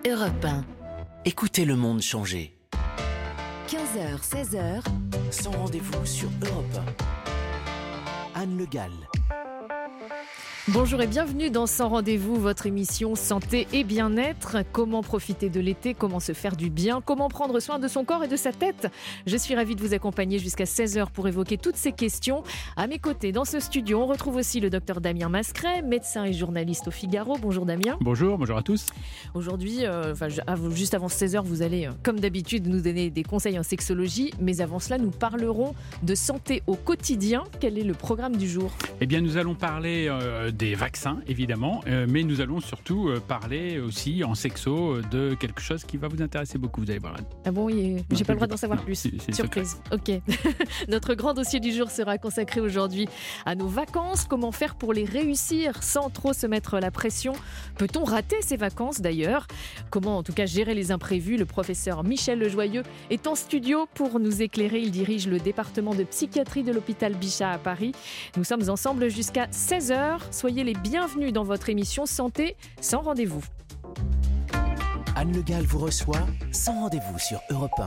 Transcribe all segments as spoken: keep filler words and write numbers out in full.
Europe un. Écoutez le monde changer. quinze heures, seize heures. Sans rendez-vous sur Europe un. Anne Le Gall. Bonjour et bienvenue dans Sans Rendez-vous, votre émission santé et bien-être. Comment profiter de l'été, comment se faire du bien, comment prendre soin de son corps et de sa tête. Je suis ravie de vous accompagner jusqu'à seize heures pour évoquer toutes ces questions. À mes côtés, dans ce studio, on retrouve aussi le docteur Damien Mascret, médecin et journaliste au Figaro. Bonjour Damien. Bonjour, bonjour à tous. Aujourd'hui, euh, enfin, juste avant seize heures, vous allez, euh, comme d'habitude, nous donner des conseils en sexologie. Mais avant cela, nous parlerons de santé au quotidien. Quel est le programme du jour ? Eh bien, nous allons parler euh, des vaccins, évidemment, euh, mais nous allons surtout euh, parler aussi en sexo euh, de quelque chose qui va vous intéresser beaucoup, vous allez voir. Ah bon, oui, j'ai pas le droit d'en savoir non, plus. C'est, c'est Surprise. Ok. Notre grand dossier du jour sera consacré aujourd'hui à nos vacances. Comment faire pour les réussir sans trop se mettre la pression ? Peut-on rater ces vacances d'ailleurs ? Comment en tout cas gérer les imprévus ? Le professeur Michel Lejoyeux est en studio pour nous éclairer. Il dirige le département de psychiatrie de l'hôpital Bichat à Paris. Nous sommes ensemble jusqu'à seize heures. Soyez les bienvenue dans votre émission Santé sans rendez-vous. Anne Le Gall vous reçoit Sans rendez-vous sur Europe un.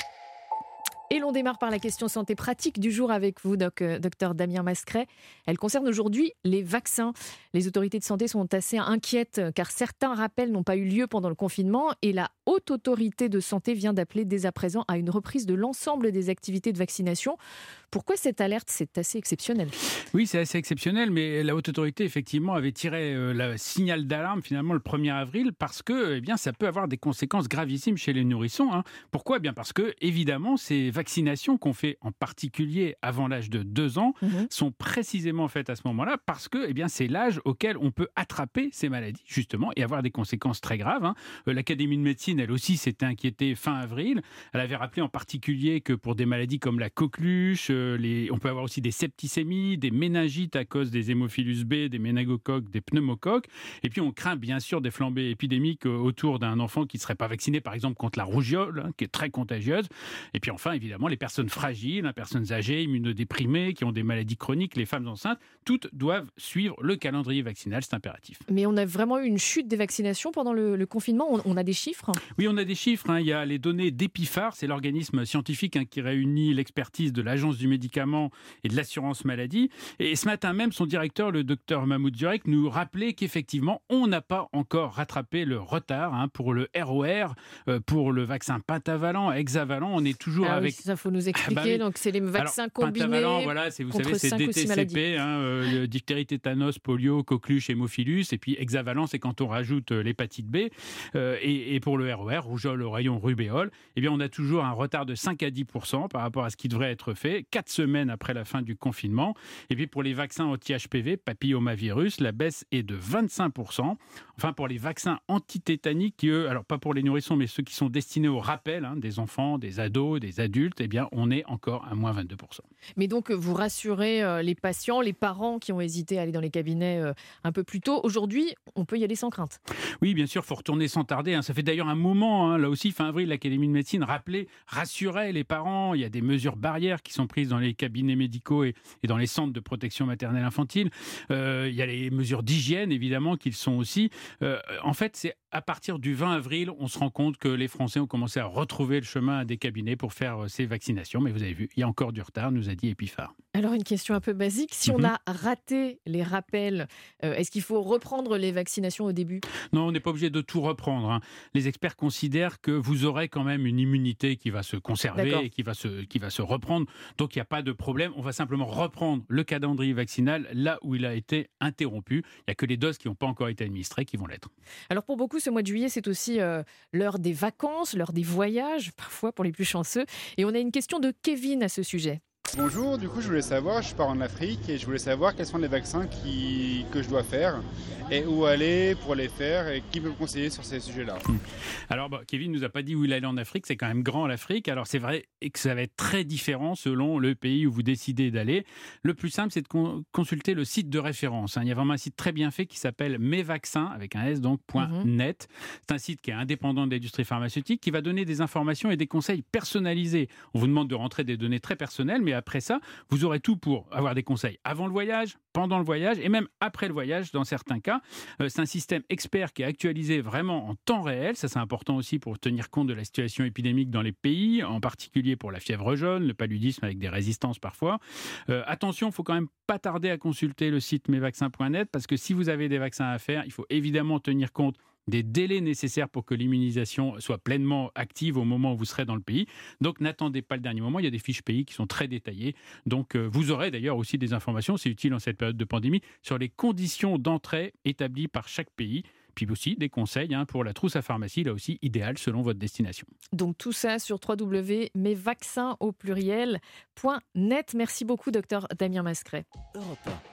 Et l'on démarre par la question santé pratique du jour avec vous, doc, euh, docteur Damien Mascret. Elle concerne aujourd'hui les vaccins. Les autorités de santé sont assez inquiètes car certains rappels n'ont pas eu lieu pendant le confinement et la Haute Autorité de Santé vient d'appeler dès à présent à une reprise de l'ensemble des activités de vaccination. Pourquoi cette alerte ? C'est assez exceptionnel. Oui, c'est assez exceptionnel, mais la Haute Autorité, effectivement, avait tiré euh, le signal d'alarme, finalement, le premier avril, parce que, eh bien, ça peut avoir des conséquences gravissimes chez les nourrissons. Hein. Pourquoi ? Eh bien, parce que, évidemment, ces vaccinations qu'on fait, en particulier avant l'âge de deux ans, mmh. sont précisément faites à ce moment-là, parce que, eh bien, c'est l'âge auquel on peut attraper ces maladies, justement, et avoir des conséquences très graves. Hein. Euh, L'Académie de médecine, elle aussi, s'était inquiétée fin avril. Elle avait rappelé en particulier que pour des maladies comme la coqueluche, euh, les... on peut avoir aussi des septicémies, des méningites à cause des hémophilus B, des méningocoques, des pneumocoques. Et puis, on craint bien sûr des flambées épidémiques autour d'un enfant qui ne serait pas vacciné, par exemple, contre la rougeole, hein, qui est très contagieuse. Et puis, enfin, évidemment, les personnes fragiles, les personnes âgées, immunodéprimées, qui ont des maladies chroniques, les femmes enceintes, toutes doivent suivre le calendrier vaccinal, c'est impératif. Mais on a vraiment eu une chute des vaccinations pendant le, le confinement. On, on a des chiffres ? Oui, on a des chiffres. Hein. Il y a les données d'Epifar, c'est l'organisme scientifique hein, qui réunit l'expertise de l'Agence du médicament et de l'assurance maladie. Et ce matin même, son directeur, le docteur Mahmoud Durek, nous rappelait qu'effectivement, on n'a pas encore rattrapé le retard hein, pour le R O R, euh, pour le vaccin pentavalent, hexavalent. On est toujours ah avec... Oui, ça, faut nous expliquer. Ah bah oui. Donc, c'est les vaccins Alors, combinés. Pentavalent, voilà, c'est, vous savez, c'est D T C P, hein, euh, diphtérie, tétanos, polio, coqueluche, hémophilus. Et puis, hexavalent, c'est quand on rajoute euh, l'hépatite B. Euh, et, et pour le R O R, rougeole, oreillon, rubéole, eh bien, on a toujours un retard de cinq à dix pour cent par rapport à ce qui devrait être fait, quatre semaines après la fin du confinement. Et puis, pour les vaccins anti-H P V, papillomavirus, la baisse est de vingt-cinq pour cent. Enfin, pour les vaccins antitétaniques, qui, eux, alors pas pour les nourrissons, mais ceux qui sont destinés au rappel, hein, des enfants, des ados, des adultes, eh bien, on est encore à moins vingt-deux pour cent. Mais donc, vous rassurez euh, les patients, les parents qui ont hésité à aller dans les cabinets euh, un peu plus tôt. Aujourd'hui, on peut y aller sans crainte. Oui, bien sûr, il faut retourner sans tarder. Hein. Ça fait d'ailleurs un moment, hein, là aussi, fin avril, l'Académie de médecine rappelait, rassurait les parents. Il y a des mesures barrières qui sont prises dans les cabinets médicaux et, et dans les centres de protection maternelle infantile. Euh, il y a les mesures d'hygiène, évidemment, qu'ils sont aussi. Euh, en fait, c'est à partir du vingt avril, on se rend compte que les Français ont commencé à retrouver le chemin à des cabinets pour faire ces vaccinations. Mais vous avez vu, il y a encore du retard, nous a dit Epifar. Alors, une question un peu basique. Si mm-hmm. on a raté les rappels, euh, est-ce qu'il faut reprendre les vaccinations au début ? Non, on n'est pas obligé de tout reprendre. Hein. Les experts considèrent que vous aurez quand même une immunité qui va se conserver D'accord. et qui va se, qui va se reprendre. Donc, il n'y a pas de problème. On va simplement reprendre le calendrier vaccinal là où il a été interrompu. Il n'y a que les doses qui n'ont pas encore été administrées qui vont l'être. Alors, pour beaucoup, ce mois de juillet, c'est aussi euh, l'heure des vacances, l'heure des voyages, parfois pour les plus chanceux. Et on a une question de Kevin à ce sujet. Bonjour, du coup je voulais savoir, je pars en Afrique et je voulais savoir quels sont les vaccins qui, que je dois faire et où aller pour les faire et qui peut me conseiller sur ces sujets-là. Alors bah, Kevin nous a pas dit où il allait en Afrique, c'est quand même grand l'Afrique, alors c'est vrai que ça va être très différent selon le pays où vous décidez d'aller. Le plus simple c'est de con- consulter le site de référence, hein. Il y a vraiment un site très bien fait qui s'appelle mesvaccins avec un S donc .net. C'est un site qui est indépendant de l'industrie pharmaceutique qui va donner des informations et des conseils personnalisés. On vous demande de rentrer des données très personnelles mais et après ça, vous aurez tout pour avoir des conseils avant le voyage, pendant le voyage et même après le voyage dans certains cas. Euh, c'est un système expert qui est actualisé vraiment en temps réel. Ça, c'est important aussi pour tenir compte de la situation épidémique dans les pays, en particulier pour la fièvre jaune, le paludisme avec des résistances parfois. Euh, attention, il ne faut quand même pas tarder à consulter le site mes vaccins point net parce que si vous avez des vaccins à faire, il faut évidemment tenir compte des délais nécessaires pour que l'immunisation soit pleinement active au moment où vous serez dans le pays. Donc n'attendez pas le dernier moment, il y a des fiches pays qui sont très détaillées. Donc euh, vous aurez d'ailleurs aussi des informations, c'est utile en cette période de pandémie, sur les conditions d'entrée établies par chaque pays. Puis aussi des conseils hein, pour la trousse à pharmacie, là aussi idéal selon votre destination. Donc tout ça sur w w w point mes vaccins au pluriel point net. Merci beaucoup docteur Damien Mascret. Europe un.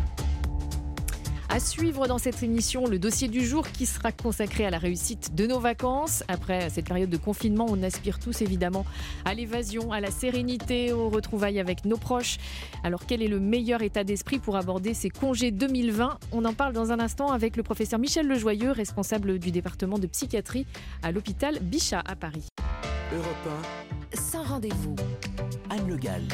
À suivre dans cette émission, le dossier du jour qui sera consacré à la réussite de nos vacances. Après cette période de confinement, on aspire tous évidemment à l'évasion, à la sérénité, aux retrouvailles avec nos proches. Alors quel est le meilleur état d'esprit pour aborder ces congés deux mille vingt ? On en parle dans un instant avec le professeur Michel Lejoyeux, responsable du département de psychiatrie à l'hôpital Bichat à Paris. Europe un, Sans rendez-vous. Anne Le Gall.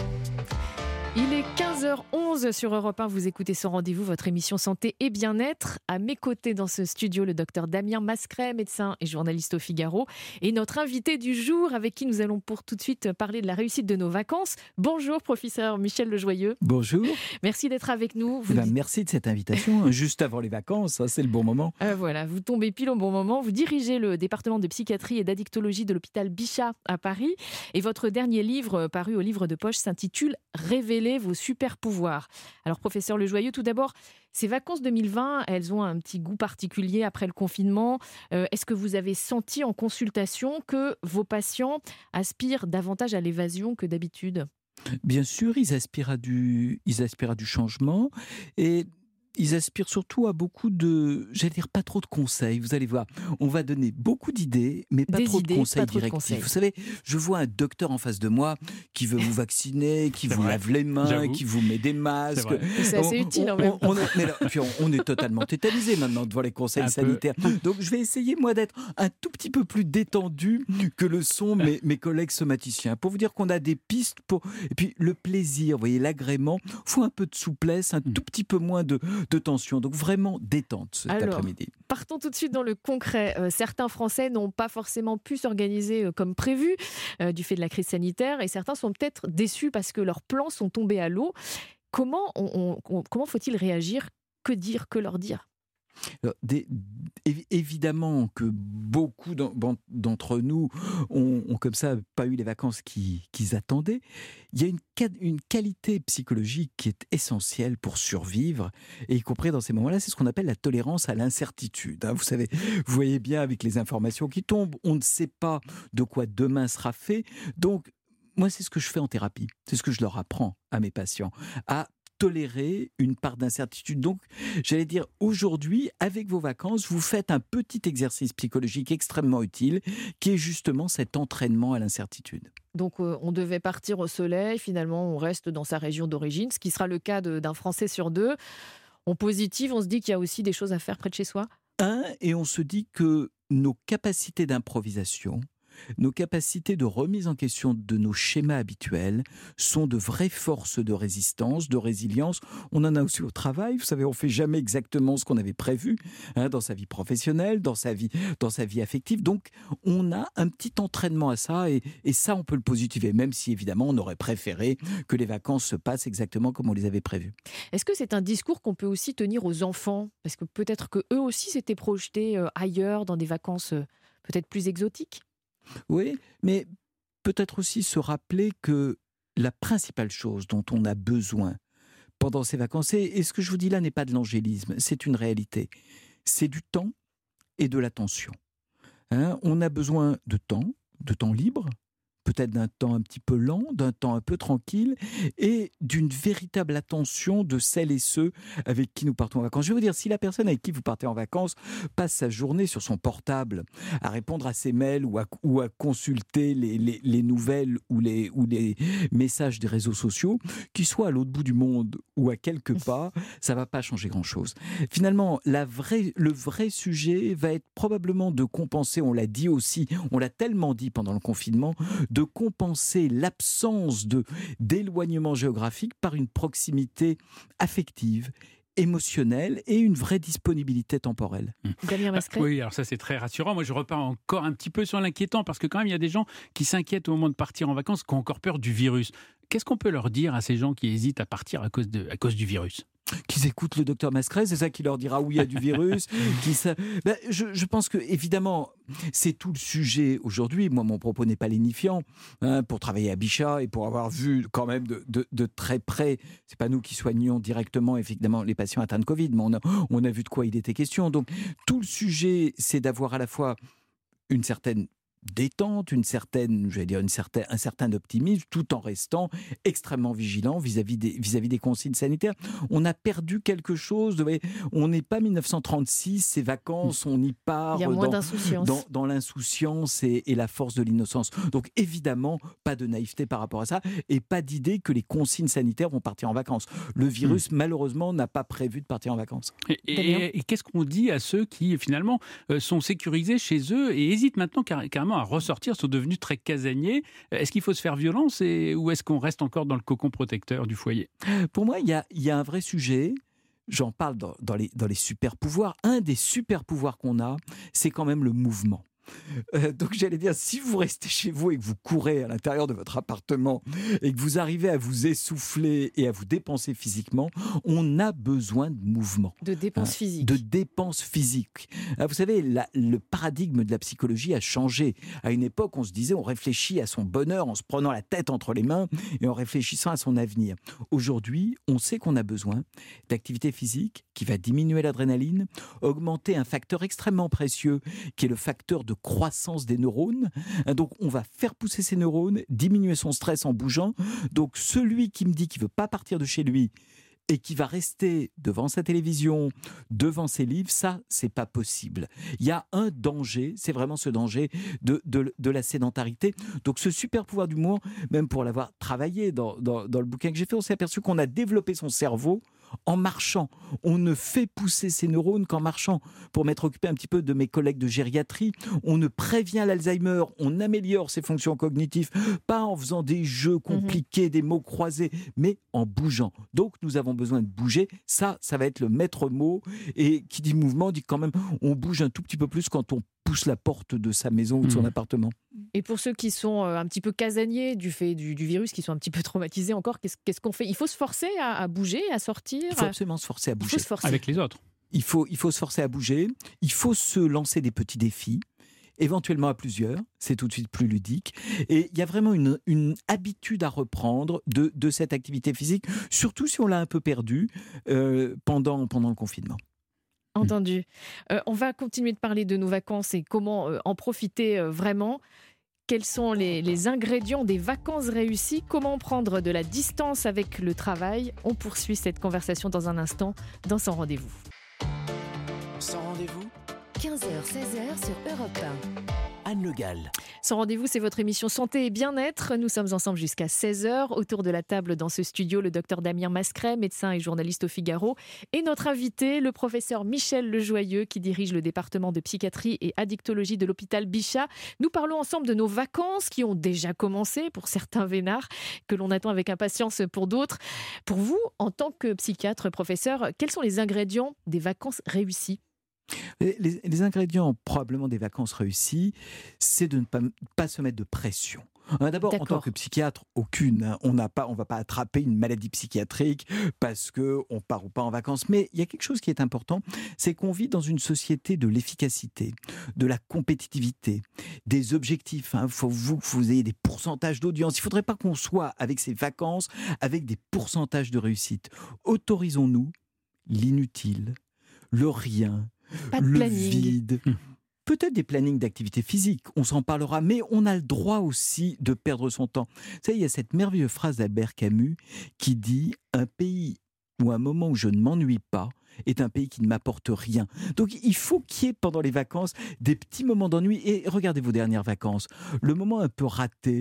Il est quinze heures onze sur Europe un, vous écoutez Sans rendez-vous, votre émission santé et bien-être. À mes côtés dans ce studio, le docteur Damien Mascret, médecin et journaliste au Figaro, et notre invité du jour avec qui nous allons pour tout de suite parler de la réussite de nos vacances. Bonjour professeur Michel Lejoyeux. Bonjour. Merci d'être avec nous. Vous Eh ben, di- merci de cette invitation, juste avant les vacances, ça, c'est le bon moment. Euh, voilà, vous tombez pile au bon moment. Vous dirigez le département de psychiatrie et d'addictologie de l'hôpital Bichat à Paris. Et votre dernier livre, euh, paru au livre de poche, s'intitule « Révéler vos super pouvoirs ». Alors, professeur Lejoyeux, tout d'abord, ces vacances deux mille vingt, elles ont un petit goût particulier après le confinement. Euh, est-ce que vous avez senti en consultation que vos patients aspirent davantage à l'évasion que d'habitude ? Bien sûr, ils aspirent à du, ils aspirent à du changement et ils aspirent surtout à beaucoup de, j'allais dire pas trop de conseils. Vous allez voir, on va donner beaucoup d'idées, mais pas Des trop idées, de conseils pas trop de directifs. conseils. Vous savez, je vois un docteur en face de moi qui veut vous vacciner, qui C'est vous vrai. lave les mains, J'avoue. qui vous met des C'est masques. vrai. C'est assez On- utile en on- même on- temps. on est, mais là, puis on, on est totalement tétanisé maintenant devant les conseils Un peu. sanitaires. Donc je vais essayer moi d'être un tout petit peu plus détendu que le sont mes, mes collègues somaticiens. Pour vous dire qu'on a des pistes pour... Et puis le plaisir, vous voyez, l'agrément, il faut un peu de souplesse, un tout petit peu moins de, de tension. Donc vraiment détente cet Alors, après-midi. Partons tout de suite dans le concret. Euh, certains Français n'ont pas forcément pu s'organiser euh, comme prévu euh, du fait de la crise sanitaire et certains sont peut-être déçus parce que leurs plans sont tombés à l'eau. Comment, on- on- on- comment faut-il réagir ? Que dire ? Que leur dire ? Alors, des- évi- évidemment que beaucoup d'en- d'en- d'entre nous ont, ont comme ça pas eu les vacances qui- qu'ils attendaient. Il y a une, ca- une qualité psychologique qui est essentielle pour survivre, et y compris dans ces moments-là, c'est ce qu'on appelle la tolérance à l'incertitude. hein. Vous savez, vous voyez bien avec les informations qui tombent, on ne sait pas de quoi demain sera fait. Donc, moi, c'est ce que je fais en thérapie. C'est ce que je leur apprends à mes patients, à tolérer une part d'incertitude. Donc, j'allais dire, aujourd'hui, avec vos vacances, vous faites un petit exercice psychologique extrêmement utile, qui est justement cet entraînement à l'incertitude. Donc euh, on devait partir au soleil, finalement on reste dans sa région d'origine, ce qui sera le cas de- d'un Français sur deux. En positif, on se dit qu'il y a aussi des choses à faire près de chez soi. Un, et on se dit que nos capacités d'improvisation, nos capacités de remise en question de nos schémas habituels sont de vraies forces de résistance, de résilience. On en a aussi au travail. Vous savez, on ne fait jamais exactement ce qu'on avait prévu hein, dans sa vie professionnelle, dans sa vie, dans sa vie affective. Donc, on a un petit entraînement à ça et, et ça, on peut le positiver, même si évidemment, on aurait préféré que les vacances se passent exactement comme on les avait prévues. Est-ce que c'est un discours qu'on peut aussi tenir aux enfants ? Parce que peut-être qu'eux aussi s'étaient projetés euh, ailleurs, dans des vacances euh, peut-être plus exotiques. Oui, mais peut-être aussi se rappeler que la principale chose dont on a besoin pendant ces vacances, et, et ce que je vous dis là n'est pas de l'angélisme, c'est une réalité, c'est du temps et de l'attention. Hein, on a besoin de temps, de temps libre, peut-être d'un temps un petit peu lent, d'un temps un peu tranquille, et d'une véritable attention de celles et ceux avec qui nous partons en vacances. Je vais vous dire, si la personne avec qui vous partez en vacances passe sa journée sur son portable à répondre à ses mails ou à, ou à consulter les, les, les nouvelles ou les, ou les messages des réseaux sociaux, qu'il soit à l'autre bout du monde ou à quelques pas, ça ne va pas changer grand-chose. Finalement, la vraie, le vrai sujet va être probablement de compenser, on l'a dit aussi, on l'a tellement dit pendant le confinement, de de compenser l'absence de, d'éloignement géographique par une proximité affective, émotionnelle et une vraie disponibilité temporelle. Damien Mascret. Oui, alors ça c'est très rassurant. Moi je repars encore un petit peu sur l'inquiétant parce que quand même il y a des gens qui s'inquiètent au moment de partir en vacances, qui ont encore peur du virus. Qu'est-ce qu'on peut leur dire à ces gens qui hésitent à partir à cause, de, à cause du virus ? Qu'ils écoutent le docteur Mascret, c'est ça qui leur dira où il y a du virus. qui ça... ben, je, je pense que, évidemment, c'est tout le sujet aujourd'hui. Moi, mon propos n'est pas lénifiant. Hein, pour travailler à Bichat et pour avoir vu quand même de, de, de très près, c'est pas nous qui soignons directement, évidemment, les patients atteints de Covid, mais on a, on a vu de quoi il était question. Donc, tout le sujet, c'est d'avoir à la fois une certaine détente, une certaine, je vais dire une certaine, un certain optimisme, tout en restant extrêmement vigilant vis-à-vis des, vis-à-vis des consignes sanitaires. On a perdu quelque chose. De, on n'est pas mille neuf cent trente-six, ces vacances, on y part Il y a moins dans, d'insouciance. dans, dans l'insouciance et, et la force de l'innocence. Donc évidemment, pas de naïveté par rapport à ça et pas d'idée que les consignes sanitaires vont partir en vacances. Le virus, mmh. malheureusement, n'a pas prévu de partir en vacances. Et, et, et qu'est-ce qu'on dit à ceux qui, finalement, euh, sont sécurisés chez eux et hésitent maintenant car, carrément à ressortir, sont devenus très casaniers. Est-ce qu'il faut se faire violence et, ou est-ce qu'on reste encore dans le cocon protecteur du foyer ? Pour moi, il y a, il y a un vrai sujet. J'en parle dans, dans les, dans les super pouvoirs. Un des super pouvoirs qu'on a, c'est quand même le mouvement. Euh, donc j'allais dire, si vous restez chez vous et que vous courez à l'intérieur de votre appartement et que vous arrivez à vous essouffler et à vous dépenser physiquement, on a besoin de mouvement. De dépenses hein, physiques. De dépenses physiques. Ah, vous savez, la, le paradigme de la psychologie a changé. À une époque, on se disait, on réfléchit à son bonheur en se prenant la tête entre les mains et en réfléchissant à son avenir. Aujourd'hui, on sait qu'on a besoin d'activité physique qui va diminuer l'adrénaline, augmenter un facteur extrêmement précieux qui est le facteur de croissance des neurones. Donc, on va faire pousser ces neurones, diminuer son stress en bougeant. Donc, celui qui me dit qu'il ne veut pas partir de chez lui et qui va rester devant sa télévision, devant ses livres, ça, c'est pas possible. Il y a un danger, c'est vraiment ce danger de, de, de la sédentarité. Donc, ce super pouvoir du mouvement, même pour l'avoir travaillé dans, dans, dans le bouquin que j'ai fait, on s'est aperçu qu'on a développé son cerveau en marchant. On ne fait pousser ses neurones qu'en marchant. Pour m'être occupé un petit peu de mes collègues de gériatrie, on ne prévient l'Alzheimer, on améliore ses fonctions cognitives, pas en faisant des jeux compliqués, mmh. des mots croisés, mais en bougeant. Donc nous avons besoin de bouger. Ça, ça va être le maître mot. Et qui dit mouvement, dit quand même, on bouge un tout petit peu plus quand on pousse la porte de sa maison ou de son mmh. appartement. Et pour ceux qui sont un petit peu casaniers du fait du, du virus, qui sont un petit peu traumatisés encore, qu'est-ce, qu'est-ce qu'on fait ? Il faut se forcer à, à bouger, à sortir ? Il faut absolument se forcer à bouger. Il faut se forcer. Avec les autres. Il faut, il faut se forcer à bouger. Il faut se lancer des petits défis, éventuellement à plusieurs. C'est tout de suite plus ludique. Et il y a vraiment une, une habitude à reprendre de, de cette activité physique, surtout si on l'a un peu perdue euh, pendant, pendant le confinement. Entendu. Euh, on va continuer de parler de nos vacances et comment euh, en profiter euh, vraiment. Quels sont les, les ingrédients des vacances réussies ? Comment prendre de la distance avec le travail ? On poursuit cette conversation dans un instant dans Sans Rendez-vous. Sans Rendez-vous, quinze heures seize heures sur Europe un. Anne Le Gall. Sans Rendez-vous, c'est votre émission Santé et Bien-être. Nous sommes ensemble jusqu'à seize heures. Autour de la table dans ce studio, le docteur Damien Mascret, médecin et journaliste au Figaro. Et notre invité, le professeur Michel Lejoyeux, qui dirige le département de psychiatrie et addictologie de l'hôpital Bichat. Nous parlons ensemble de nos vacances qui ont déjà commencé pour certains vénards, que l'on attend avec impatience pour d'autres. Pour vous, en tant que psychiatre, professeur, quels sont les ingrédients des vacances réussies ? Les, les, les ingrédients probablement des vacances réussies, c'est de ne pas, pas se mettre de pression. D'abord, D'accord. en tant que psychiatre, aucune. Hein, on n'a pas, on va pas attraper une maladie psychiatrique parce que on part ou pas en vacances. Mais il y a quelque chose qui est important, c'est qu'on vit dans une société de l'efficacité, de la compétitivité, des objectifs. Il hein. faut vous que vous ayez des pourcentages d'audience. Il ne faudrait pas qu'on soit avec ces vacances avec des pourcentages de réussite. Autorisons-nous l'inutile, le rien. Pas de le planning. vide, peut-être des plannings d'activité physique, on s'en parlera, mais on a le droit aussi de perdre son temps. Vous savez, il y a cette merveilleuse phrase d'Albert Camus qui dit « Un pays ou un moment où je ne m'ennuie pas est un pays qui ne m'apporte rien ». Donc il faut qu'il y ait pendant les vacances des petits moments d'ennui. Et regardez vos dernières vacances, le moment un peu raté,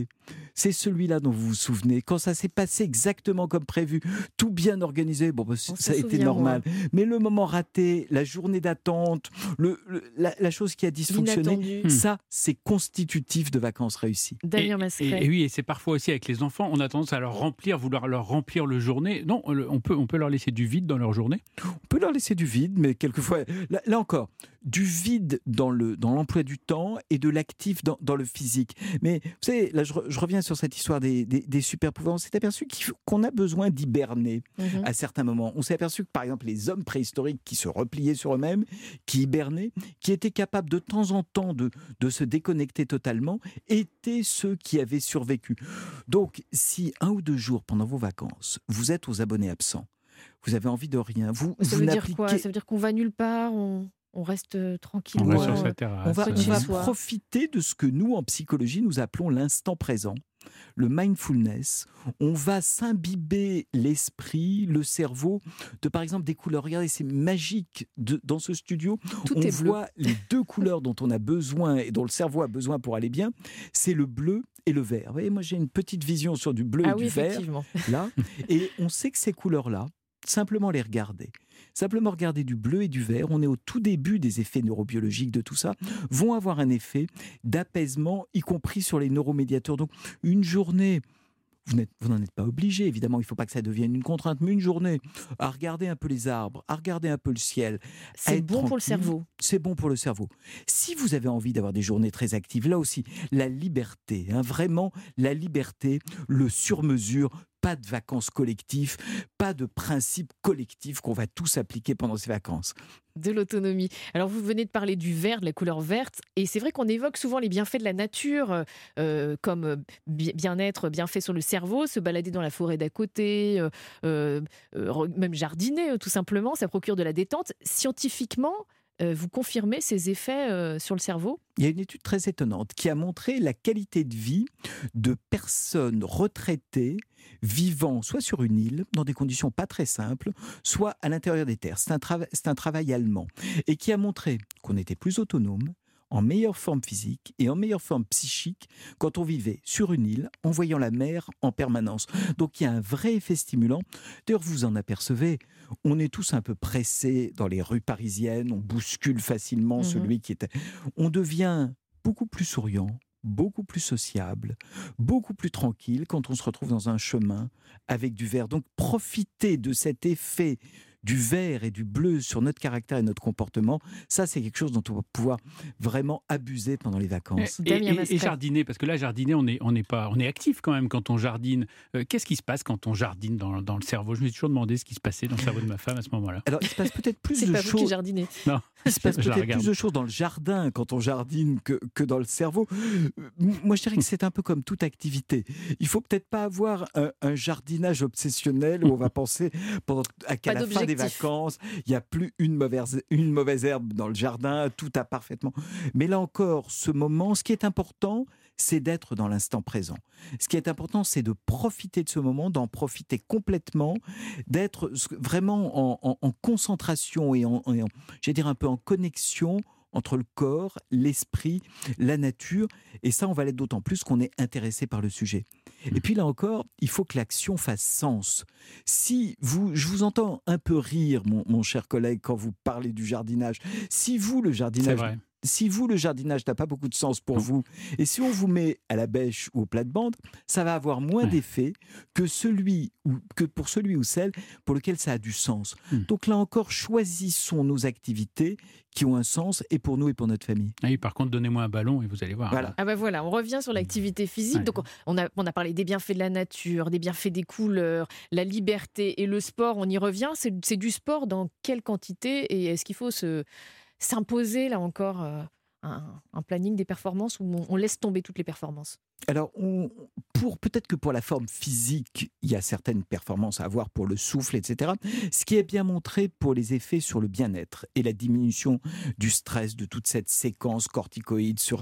c'est celui-là dont vous vous souvenez, quand ça s'est passé exactement comme prévu, tout bien organisé, bon, bah, On ça a se été souvient, normal. ouais. Mais le moment raté, la journée d'attente, le, le- la, la chose qui a dysfonctionné, L'inattendu. Hmm. ça, c'est constitutif de vacances réussies. Damien Et, Mascret. et oui, et c'est parfois aussi avec les enfants, on a tendance à leur remplir, vouloir leur remplir le journée. Non, le- on peut, on peut leur laisser du vide dans leur journée. On peut leur laisser du vide, mais quelquefois, là, là encore, du vide dans, le, dans l'emploi du temps et de l'actif dans, dans le physique. Mais vous savez, là, je, re- je reviens sur cette histoire des, des, des super pouvoirs. On s'est aperçu qu'il faut- qu'on a besoin d'hiberner Mhm. à certains moments. On s'est aperçu que, par exemple, les hommes préhistoriques qui se repliaient sur eux-mêmes, qui hibernaient, qui étaient capables de temps en temps de, de se déconnecter totalement, étaient ceux qui avaient survécu. Donc, si un ou deux jours pendant vos vacances, vous êtes aux abonnés absents, vous avez envie de rien, vous, Ça vous veut dire quoi? n'appliquez- Ça veut dire qu'on va nulle part, on, on reste euh, tranquille. On va Ouais. sur euh, sa terrasse. On va, Près on de chez va soi. profiter de ce que nous, en psychologie, nous appelons l'instant présent, le mindfulness. On va s'imbiber l'esprit, le cerveau, de par exemple des couleurs. Regardez, c'est magique de- dans ce studio. Tout on est bleu. voit les deux couleurs dont on a besoin et dont le cerveau a besoin pour aller bien. C'est le bleu et le vert. Vous voyez, moi j'ai une petite vision sur du bleu Ah et oui, du vert effectivement. là, et on sait que ces couleurs-là, simplement les regarder, simplement regarder du bleu et du vert, on est au tout début des effets neurobiologiques de tout ça, vont avoir un effet d'apaisement, y compris sur les neuromédiateurs. Donc une journée, vous n'êtes- vous n'en êtes pas obligé, évidemment, il ne faut pas que ça devienne une contrainte, mais une journée à regarder un peu les arbres, à regarder un peu le ciel, C'est être bon pour le tranquille, cerveau. c'est bon pour le cerveau. Si vous avez envie d'avoir des journées très actives, là aussi, la liberté, hein, vraiment la liberté, le sur-mesure, pas de vacances collectives, pas de principe collectif qu'on va tous appliquer pendant ces vacances. De l'autonomie. Alors, vous venez de parler du vert, de la couleur verte, et c'est vrai qu'on évoque souvent les bienfaits de la nature, euh, comme euh, bi- bien-être, bienfaits sur le cerveau, se balader dans la forêt d'à côté, euh, euh, euh, re- même jardiner, euh, tout simplement, ça procure de la détente. Scientifiquement, euh, vous confirmez ces effets euh, sur le cerveau? Il y a une étude très étonnante qui a montré la qualité de vie de personnes retraitées vivant soit sur une île, dans des conditions pas très simples, soit à l'intérieur des terres. C'est un, trava- c'est un travail allemand. Et qui a montré qu'on était plus autonome, en meilleure forme physique et en meilleure forme psychique quand on vivait sur une île en voyant la mer en permanence. Donc il y a un vrai effet stimulant. D'ailleurs, vous en apercevez, on est tous un peu pressés dans les rues parisiennes, on bouscule facilement Mhm. celui qui était... On devient beaucoup plus souriant, beaucoup plus sociable, beaucoup plus tranquille quand on se retrouve dans un chemin avec du vert. Donc profitez de cet effet du vert et du bleu sur notre caractère et notre comportement, ça c'est quelque chose dont on va pouvoir vraiment abuser pendant les vacances. Et, Damien et- Mascret. et jardiner, parce que là, jardiner, on est, on est, pas, on est actif quand même quand on jardine. Euh, Qu'est-ce qui se passe quand on jardine dans, dans le cerveau? Je me suis toujours demandé ce qui se passait dans le cerveau de ma femme à ce moment-là. Alors il se passe peut-être plus C'est de pas vous qui choses. jardinez. Non, Il se passe je la peut-être regarde. plus de choses dans le jardin quand on jardine que, que dans le cerveau. Euh, Moi, je dirais que c'est un peu comme toute activité. Il faut peut-être pas avoir un, un jardinage obsessionnel où on va penser pendant, à qu'à Pas la fin des d'objectif. vacances, il n'y a plus une mauvaise, une mauvaise herbe dans le jardin, tout a parfaitement. Mais là encore, ce moment, ce qui est important, c'est d'être dans l'instant présent. Ce qui est important, c'est de profiter de ce moment, d'en profiter complètement, d'être vraiment en, en- en concentration et en, en- j'allais dire un peu en connexion entre le corps, l'esprit, la nature. Et ça, on va l'être d'autant plus qu'on est intéressé par le sujet. Et puis là encore, il faut que l'action fasse sens. Si vous, je vous entends un peu rire, mon, mon cher collègue, quand vous parlez du jardinage. Si vous, le C'est jardinage, vrai. si vous, le jardinage n'a pas beaucoup de sens pour Non. vous, et si on vous met à la bêche ou au plate-bande, ça va avoir moins Ouais. d'effet que, celui ou, que pour celui ou celle pour lequel ça a du sens. Hmm. Donc là encore, choisissons nos activités qui ont un sens, et pour nous et pour notre famille. Ah oui, par contre, donnez-moi un ballon et vous allez voir. Voilà. Ah ben voilà, on revient sur l'activité physique. Ouais. Donc on a, on a parlé des bienfaits de la nature, des bienfaits des couleurs, la liberté et le sport, on y revient. C'est c'est du sport dans quelle quantité? Et est-ce qu'il faut se s'imposer là encore euh, un, un planning des performances où on, on laisse tomber toutes les performances? Alors, on- pour, peut-être que pour la forme physique, il y a certaines performances à avoir pour le souffle, et cetera. Ce qui est bien montré pour les effets sur le bien-être et la diminution du stress, de toute cette séquence corticoïde, sur,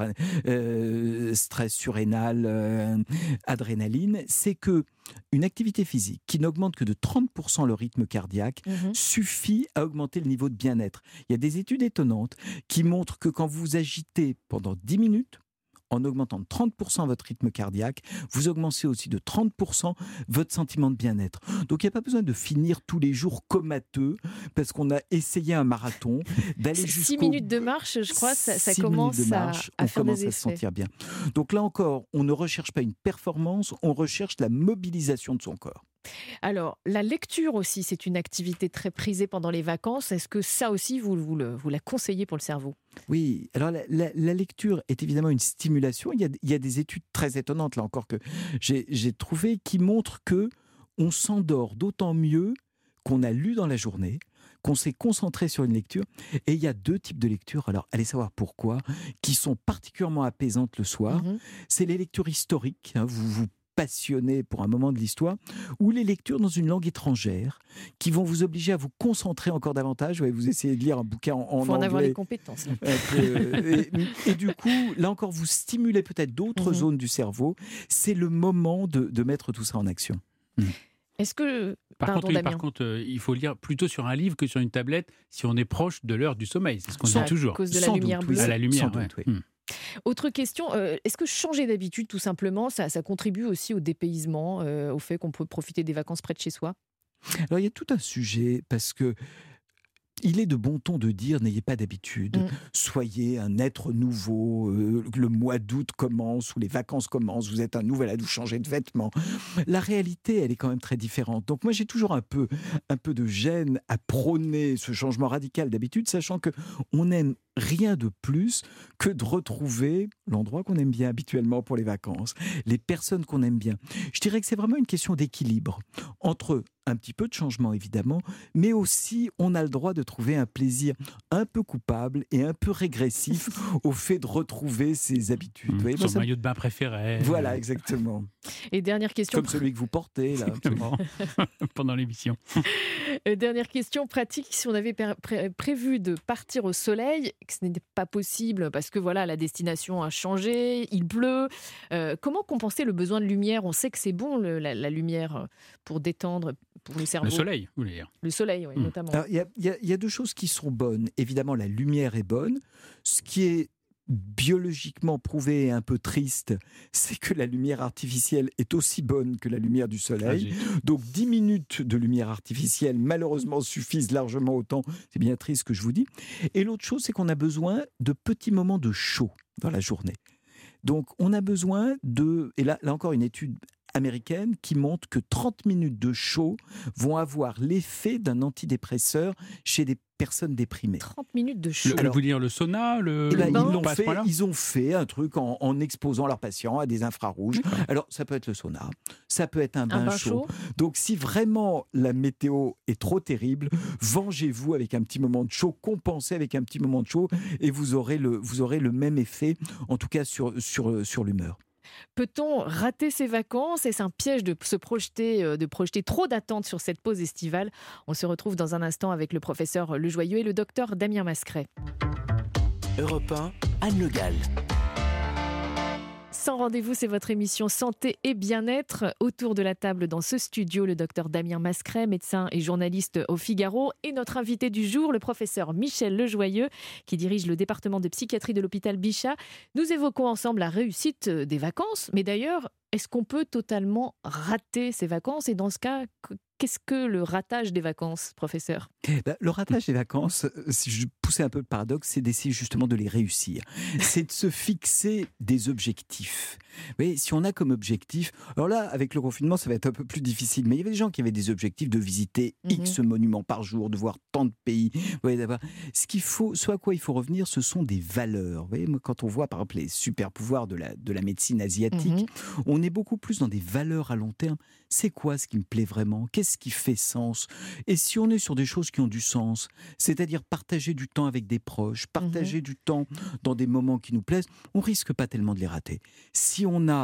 euh, stress surrénal, euh, adrénaline, c'est que une activité physique qui n'augmente que de trente pour cent le rythme cardiaque Mhm. suffit à augmenter le niveau de bien-être. Il y a des études étonnantes qui montrent que quand vous agitez pendant dix minutes, en augmentant de trente pour cent votre rythme cardiaque, vous augmentez aussi de trente pour cent votre sentiment de bien-être. Donc, il n'y a pas besoin de finir tous les jours comateux parce qu'on a essayé un marathon, d'aller jusqu'au... Six minutes de marche, je crois, ça, ça Six commence minutes de à, marche, à on faire commence des à se effets. sentir bien. Donc là encore, on ne recherche pas une performance, on recherche la mobilisation de son corps. Alors, la lecture aussi, c'est une activité très prisée pendant les vacances. Est-ce que ça aussi, vous, vous, le, vous la conseillez pour le cerveau ? Oui, alors la, la- la lecture est évidemment une stimulation. Il y a, il y a des études très étonnantes, là encore, que j'ai j'ai trouvées, qui montrent que on s'endort d'autant mieux qu'on a lu dans la journée, qu'on s'est concentré sur une lecture. Et il y a deux types de lectures, alors allez savoir pourquoi, qui sont particulièrement apaisantes le soir. Mhm. C'est les lectures historiques, hein, vous vous passionnez pour un moment de l'histoire, ou les lectures dans une langue étrangère, qui vont vous obliger à vous concentrer encore davantage. Ouais, vous essayez de lire un bouquin en, en Il faut en avoir anglais. les compétences. là. Un peu, et, et du coup, là encore, vous stimulez peut-être d'autres Mhm. zones du cerveau. C'est le moment de, de mettre tout ça en action. Est-ce que... Par Pardon, contre, oui, Damien. par contre euh, il faut lire plutôt sur un livre que sur une tablette si on est proche de l'heure du sommeil. C'est ce qu'on À dit toujours. cause de la Sans lumière doute, oui. bleue. À la lumière, Sans doute, ouais. oui. Hmm. Autre question, euh, est-ce que changer d'habitude, tout simplement, ça, ça contribue aussi au dépaysement, euh, au fait qu'on peut profiter des vacances près de chez soi ? Alors, il y a tout un sujet, parce que il est de bon ton de dire n'ayez pas d'habitude, Mm. soyez un être nouveau, euh, le mois d'août commence ou les vacances commencent, vous êtes un nouvel ado, vous changez de vêtements. La réalité, elle est quand même très différente. Donc moi j'ai toujours un peu, un peu de gêne à prôner ce changement radical d'habitude, sachant que on n'aime rien de plus que de retrouver l'endroit qu'on aime bien habituellement pour les vacances, les personnes qu'on aime bien. Je dirais que c'est vraiment une question d'équilibre entre un petit peu de changement évidemment, mais aussi on a le droit de trouver un plaisir un peu coupable et un peu régressif au fait de retrouver ses habitudes. Vous Hmm. voyez, moi, Son ça me- maillot de bain préféré. Voilà, exactement. Et dernière question, Comme celui que vous portez là. Exactement. Pendant l'émission. euh, dernière question pratique, si on avait per- pré- prévu de partir au soleil, que ce n'était pas possible parce que voilà, la destination a changé, il pleut, euh, comment compenser le besoin de lumière ? On sait que c'est bon le- la, la lumière euh, pour détendre, pour le cerveau. Le soleil, vous voulez dire. Le soleil, oui, Hmm. notamment. Alors, il y a, il y a- il y a deux choses qui sont bonnes. Évidemment, la lumière est bonne. Ce qui est biologiquement prouvé et un peu triste, c'est que la lumière artificielle est aussi bonne que la lumière du soleil. Ah, Donc dix minutes de lumière artificielle, malheureusement, suffisent largement autant. C'est bien triste ce que je vous dis. Et l'autre chose, c'est qu'on a besoin de petits moments de chaud dans la journée. Donc on a besoin de... Et là, là encore, une étude américaine qui montre que trente minutes de chaud vont avoir l'effet d'un antidépresseur chez des personnes déprimées. trente minutes de chaud. Le, Alors- vous dire le sauna, le, Eh ben, le ils, bain, l'ont pas à ce fait, point-là ils ont fait un truc en, en exposant leurs patients à des infrarouges. Alors, ça peut être le sauna, ça peut être un bain, Un bain chaud. chaud. Donc, si vraiment la météo est trop terrible, vengez-vous avec un petit moment de chaud, compensez avec un petit moment de chaud, et vous aurez le, vous aurez le même effet, en tout cas sur, sur, sur l'humeur. Peut-on rater ses vacances ? Est-ce un piège de se projeter, euh, de projeter trop d'attentes sur cette pause estivale ? On se retrouve dans un instant avec le professeur Lejoyeux et le docteur Damien Mascret. Europe un, Anne Le Gall. Sans rendez-vous, c'est votre émission Santé et Bien-être. Autour de la table dans ce studio, le docteur Damien Mascret, médecin et journaliste au Figaro, et notre invité du jour, le professeur Michel Lejoyeux, qui dirige le département de psychiatrie de l'hôpital Bichat. Nous évoquons ensemble la réussite des vacances, mais d'ailleurs, est-ce qu'on peut totalement rater ses vacances ? Et dans ce cas, qu'est-ce que le ratage des vacances, professeur ? Ben, le ratage des vacances, euh, si je poussais un peu le paradoxe, c'est d'essayer justement de les réussir. C'est de se fixer des objectifs. Vous voyez, si on a comme objectif... Alors là, avec le confinement, ça va être un peu plus difficile, mais il y avait des gens qui avaient des objectifs de visiter Mhm. X monuments par jour, de voir tant de pays. Vous voyez, d'avoir... Ce qu'il faut, ce à quoi il faut revenir, ce sont des valeurs. Vous voyez, moi, quand on voit par exemple les super pouvoirs de la, de la médecine asiatique, Mhm. on est beaucoup plus dans des valeurs à long terme. C'est quoi ce qui me plaît vraiment ? Qu'est-ce qui fait sens ? Et si on est sur des choses qui ont du sens, c'est-à-dire partager du temps avec des proches, partager du temps dans des moments qui nous plaisent, on risque pas tellement de les rater. Si on a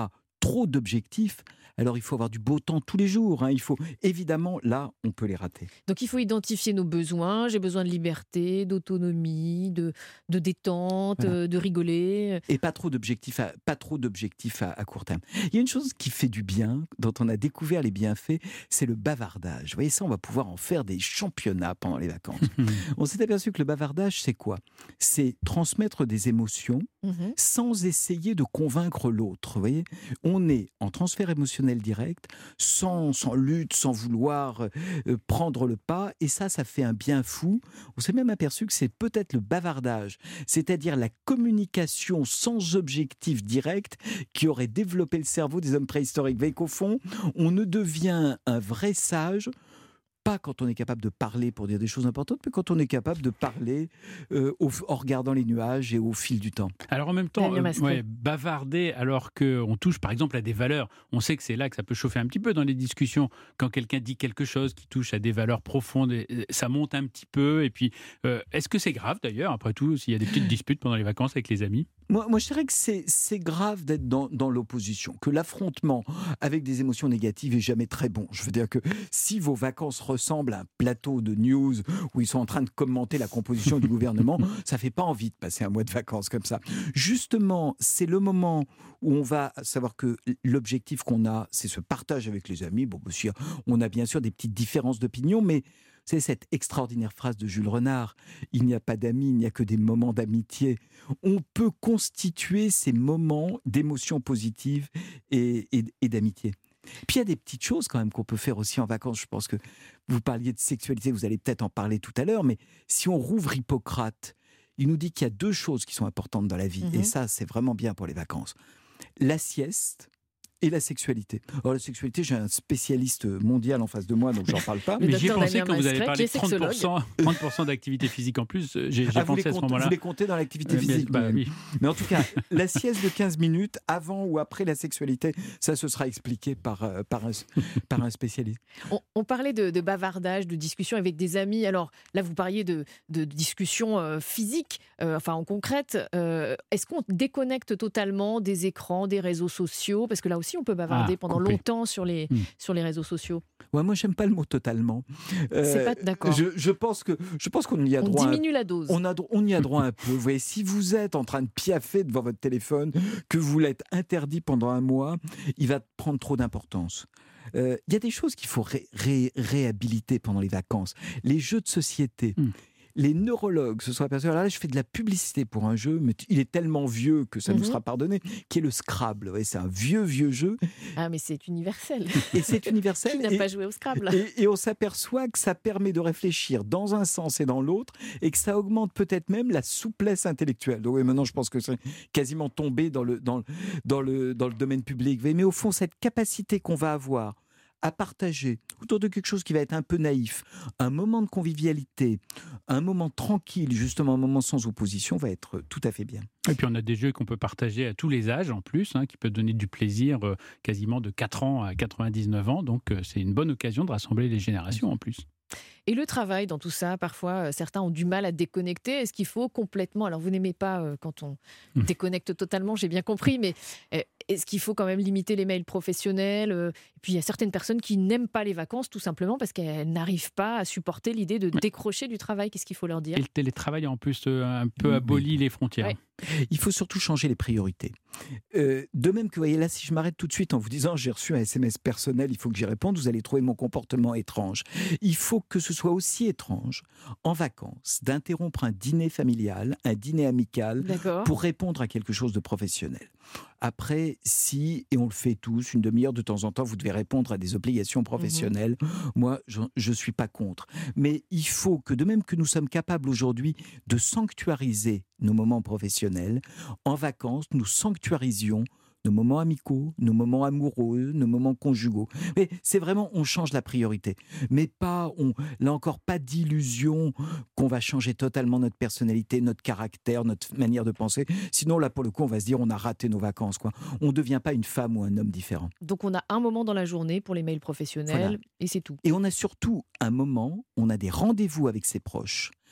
trop d'objectifs, alors il faut avoir du beau temps tous les jours. Hein. Il faut, évidemment, là, on peut les rater. Donc il faut identifier nos besoins. J'ai besoin de liberté, d'autonomie, de, de détente, Voilà. euh, de rigoler. Et pas trop d'objectifs, à, pas trop d'objectifs à, à court terme. Il y a une chose qui fait du bien, dont on a découvert les bienfaits, c'est le bavardage. Vous voyez, ça, on va pouvoir en faire des championnats pendant les vacances. On s'est aperçu que le bavardage, c'est quoi ? C'est transmettre des émotions Mhm. sans essayer de convaincre l'autre. Vous voyez, on est en transfert émotionnel direct, sans, sans lutte, sans vouloir euh, prendre le pas, et ça, ça fait un bien fou. On s'est même aperçu que c'est peut-être le bavardage, c'est-à-dire la communication sans objectif direct, qui aurait développé le cerveau des hommes préhistoriques. Vous voyez qu'au fond, on ne devient un vrai sage pas quand on est capable de parler pour dire des choses importantes, mais quand on est capable de parler euh, au, en regardant les nuages et au fil du temps. Alors en même temps, Daniel euh, Mascret. ouais, bavarder alors qu'on touche par exemple à des valeurs, on sait que c'est là que ça peut chauffer un petit peu dans les discussions. Quand quelqu'un dit quelque chose qui touche à des valeurs profondes, et- ça monte un petit peu. Et puis, euh, est-ce que c'est grave d'ailleurs, après tout, s'il y a des petites disputes pendant les vacances avec les amis ? Moi, moi, je dirais que c'est, c'est grave d'être dans, dans l'opposition, que l'affrontement avec des émotions négatives est jamais très bon. Je veux dire que si vos vacances ressemblent à un plateau de news où ils sont en train de commenter la composition du gouvernement, ça fait pas envie de passer un mois de vacances comme ça. Justement, c'est le moment où on va savoir que l'objectif qu'on a, c'est ce partage avec les amis. Bon, monsieur, on a bien sûr des petites différences d'opinion, mais c'est cette extraordinaire phrase de Jules Renard, il n'y a pas d'amis, il n'y a que des moments d'amitié. On peut constituer ces moments d'émotions positives et, et, et d'amitié. Puis il y a des petites choses quand même qu'on peut faire aussi en vacances. Je pense que vous parliez de sexualité, vous allez peut-être en parler tout à l'heure, mais si on rouvre Hippocrate, il nous dit qu'il y a deux choses qui sont importantes dans la vie, Mhm. et ça c'est vraiment bien pour les vacances. La sieste et la sexualité. Alors la sexualité, j'ai un spécialiste mondial en face de moi, donc j'en parle pas. Le Mais j'y ai docteur pensé Daniel quand vous avez Mascret, parlé qui de est trente pour cent, trente pour cent d'activité physique en plus. euh, J'ai, j'ai Ah, vous, pensé les à ce comptez, moment-là. vous les comptez dans l'activité Euh, mais- physique bah vous- oui. Mais en tout cas, la sieste de quinze minutes, avant ou après la sexualité, ça se sera expliqué par, euh, par, un, par un spécialiste. On, on parlait de, de bavardage, de discussion avec des amis. Alors là, vous parliez de, de discussion euh, physique, euh, enfin en concrète. Euh, est-ce qu'on déconnecte totalement des écrans, des réseaux sociaux ? Parce que là aussi, on peut bavarder Ah, pendant couper. longtemps sur les, Hmm. sur les réseaux sociaux. Ouais, moi, j'aime pas le mot totalement. Euh, C'est pas d'accord. Je, je pense que je pense qu'on y a On droit. un- diminue la dose. On, a, dro- on y a droit un peu. Vous voyez, si vous êtes en train de piaffer devant votre téléphone, que vous l'êtes interdit pendant un mois, il va prendre trop d'importance. Euh, Il y a des choses qu'il faut ré- ré- réhabiliter pendant les vacances. Les jeux de société. Hmm. Les neurologues se sont aperçus. Alors là, je fais de la publicité pour un jeu, mais t- il est tellement vieux que ça nous Mhm. sera pardonné, qui est le Scrabble. Vous voyez, c'est un vieux, vieux jeu, Ah, mais c'est universel. et c'est universel. Qui n'a et- pas joué au Scrabble ? et, et on s'aperçoit que ça permet de réfléchir dans un sens et dans l'autre, et que ça augmente peut-être même la souplesse intellectuelle. Donc oui, maintenant, je pense que c'est quasiment tombé dans le, dans, le- dans le, dans le domaine public. Mais au fond, cette capacité qu'on va avoir à partager autour de quelque chose qui va être un peu naïf, un moment de convivialité, un moment tranquille, justement un moment sans opposition, va être tout à fait bien. Et puis on a des jeux qu'on peut partager à tous les âges en plus, hein, qui peuvent donner du plaisir euh, quasiment de quatre ans à quatre-vingt-dix-neuf ans. Donc euh, c'est une bonne occasion de rassembler les générations en plus. Et le travail dans tout ça, parfois, euh, certains ont du mal à déconnecter. Est-ce qu'il faut complètement... Alors, vous n'aimez pas euh, quand on Mmh. déconnecte totalement, j'ai bien compris, mais euh, est-ce qu'il faut quand même limiter les mails professionnels euh, Et puis, il y a certaines personnes qui n'aiment pas les vacances, tout simplement parce qu'elles n'arrivent pas à supporter l'idée de Ouais. décrocher du travail. Qu'est-ce qu'il faut leur dire Et le télétravail en plus euh, un peu Oui. abolit les frontières. Ouais. Il faut surtout changer les priorités. Euh, de même que, vous voyez, là, si je m'arrête tout de suite en vous disant j'ai reçu un S M S personnel, il faut que j'y réponde, vous allez trouver mon comportement étrange. Il faut que ce soit aussi étrange, en vacances, d'interrompre un dîner familial, un dîner amical, D'accord. pour répondre à quelque chose de professionnel. Après, si, et on le fait tous, une demi-heure de temps en temps, vous devez répondre à des obligations professionnelles, moi, je ne suis pas contre. Mais il faut que, de même que nous sommes capables aujourd'hui de sanctuariser nos moments professionnels, en vacances, nous sanctuarisions nos moments amicaux, nos moments amoureux, nos moments conjugaux. Mais c'est vraiment, on change la priorité. Mais pas, on, là encore, pas d'illusion qu'on va changer totalement notre personnalité, notre caractère, notre manière de penser. Sinon, là, pour le coup, on va se dire, on a raté nos vacances, quoi. On ne devient pas une femme ou un homme différent. Donc, on a un moment dans la journée pour les mails professionnels Voilà. et c'est tout. Et on a surtout un moment, on a des rendez-vous avec ses proches,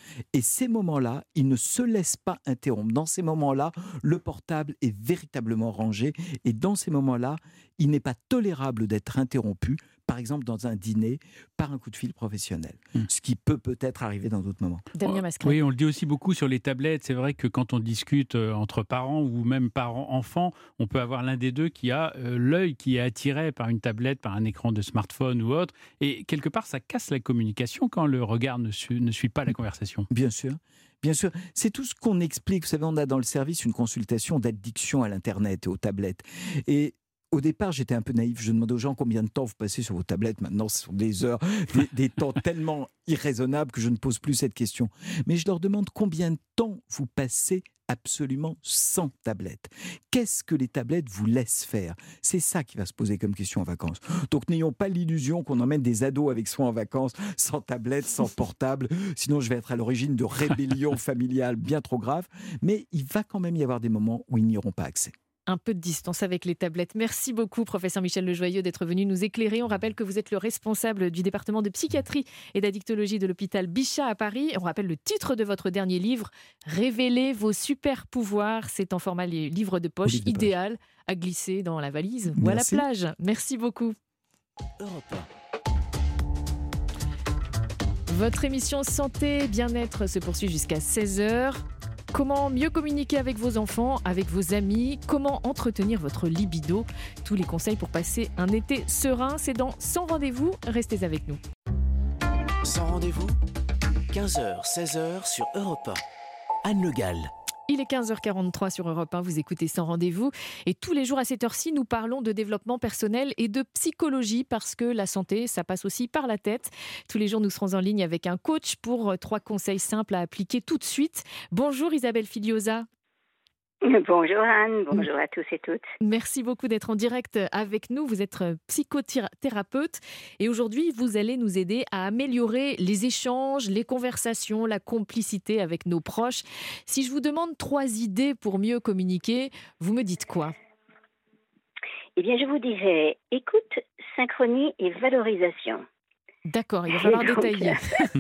Et ces moments-là, ils ne se laissent pas interrompre. Dans ces moments-là, le portable est véritablement rangé. Et dans ces moments-là, il n'est pas tolérable d'être interrompu, par exemple dans un dîner, par un coup de fil professionnel. Mmh. Ce qui peut peut-être arriver dans d'autres moments. Damien Mascret. Oui, on le dit aussi beaucoup sur les tablettes. C'est vrai que quand on discute entre parents ou même parents-enfants, on peut avoir l'un des deux qui a euh, l'œil qui est attiré par une tablette, par un écran de smartphone ou autre. Et quelque part, ça casse la communication quand le regard ne, su- ne suit pas la conversation. Bien sûr. Bien sûr, c'est tout ce qu'on explique. Vous savez, on a dans le service une consultation d'addiction à l'Internet et aux tablettes. Et au départ, j'étais un peu naïf. Je demandais aux gens combien de temps vous passez sur vos tablettes. Maintenant, ce sont des heures, des, des temps tellement irraisonnables que je ne pose plus cette question. Mais je leur demande combien de temps vous passez absolument sans tablette. Qu'est-ce que les tablettes vous laissent faire ? C'est ça qui va se poser comme question en vacances. Donc n'ayons pas l'illusion qu'on emmène des ados avec soi en vacances, sans tablette, sans portable. Sinon, je vais être à l'origine de rébellions familiales bien trop graves. Mais il va quand même y avoir des moments où ils n'y auront pas accès. Un peu de distance avec les tablettes. Merci beaucoup, professeur Michel Lejoyeux, d'être venu nous éclairer. On rappelle que vous êtes le responsable du département de psychiatrie et d'addictologie de l'hôpital Bichat à Paris. On rappelle le titre de votre dernier livre, Révélez vos super pouvoirs. C'est en format livre de poche, livre de idéal poche. À glisser dans la valise ou Merci. À la plage. Merci beaucoup. Europe un. Votre émission Santé, Bien-être se poursuit jusqu'à seize heures. Comment mieux communiquer avec vos enfants, avec vos amis, comment entretenir votre libido. Tous les conseils pour passer un été serein, c'est dans Sans rendez-vous. Restez avec nous. Sans rendez-vous, quinze heures, seize heures sur Europe un. Anne Le Gall. Il est quinze heures quarante-trois sur Europe un, vous écoutez Sans rendez-vous. Et tous les jours à cette heure-ci, nous parlons de développement personnel et de psychologie parce que la santé, ça passe aussi par la tête. Tous les jours, nous serons en ligne avec un coach pour trois conseils simples à appliquer tout de suite. Bonjour Isabelle Filiosa. Bonjour Anne, bonjour à tous et toutes. Merci beaucoup d'être en direct avec nous. Vous êtes psychothérapeute et aujourd'hui, vous allez nous aider à améliorer les échanges, les conversations, la complicité avec nos proches. Si je vous demande trois idées pour mieux communiquer, vous me dites quoi ? Eh bien, je vous dirais écoute, synchronie et valorisation. D'accord, il va falloir donc, détailler.